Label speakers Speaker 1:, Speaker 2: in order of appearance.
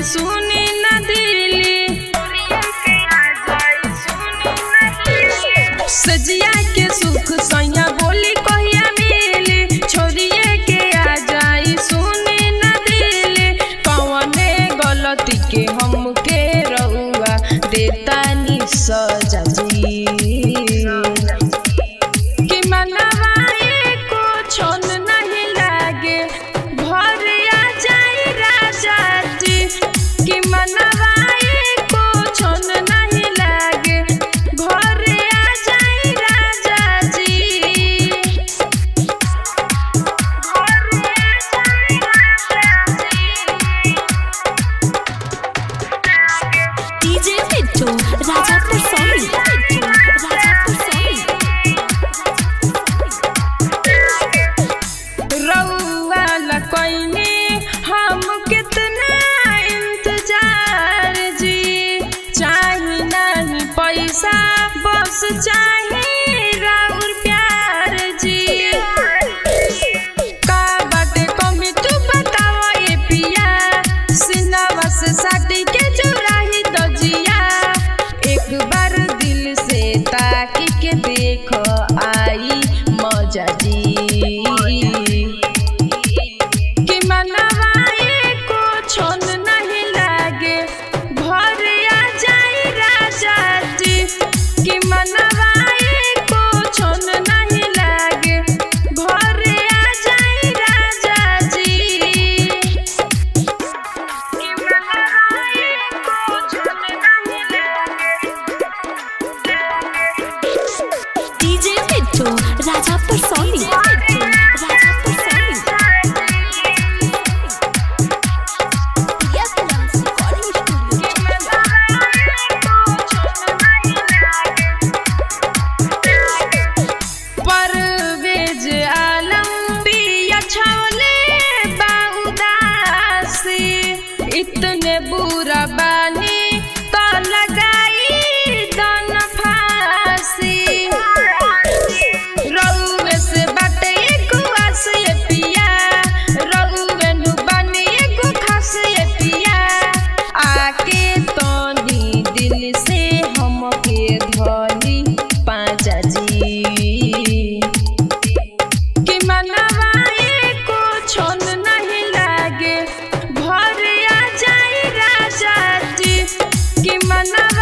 Speaker 1: सुनी न दिली सजिया के सुख सैया बोली कहिया मिली छोरिए के आ जाई सुनी न दिली कौने गलती के हमके रउआ देता नि सजा जी कि मनवा एको छोन नहीं लागे घर आ जाई राजा जी कि मनवा एको छोन नहीं लागे घर आ जाई राजा जी
Speaker 2: डीजे मिट्टू राजापुर सॉरी
Speaker 1: रउआ लकैनी हम कितना इंतजार जी चाही नहीं पैसा बस चाही राउर प्यार जी का बाटे कमी तू बताओ ये पिया सिनवा से साटी के जुराही दजिया एक बार दिल से ताकी के देखो आई मजा जी कि मनवा एको छोन नहीं लागे घर आ जाई राजा जी कि मनवा एको छोन नहीं लागे घर आ जाई राजा जी कि मनवा एको छोन नहीं लागे
Speaker 2: डीजे मिट्टू राजापुर सॉरी
Speaker 1: परवेज आलम पिया छौले बाउदासी इतने बुरा बानी तो लगाई दन फांसी रउवे से बाटे एगो आस ये पिया रउवे नु बानी एगो खास ये पिया आके तोनी दिल से हमके धोली पाजा जी कि मनवा एको छोन नहीं लागे घर आ जाई राजा जी कि मनवा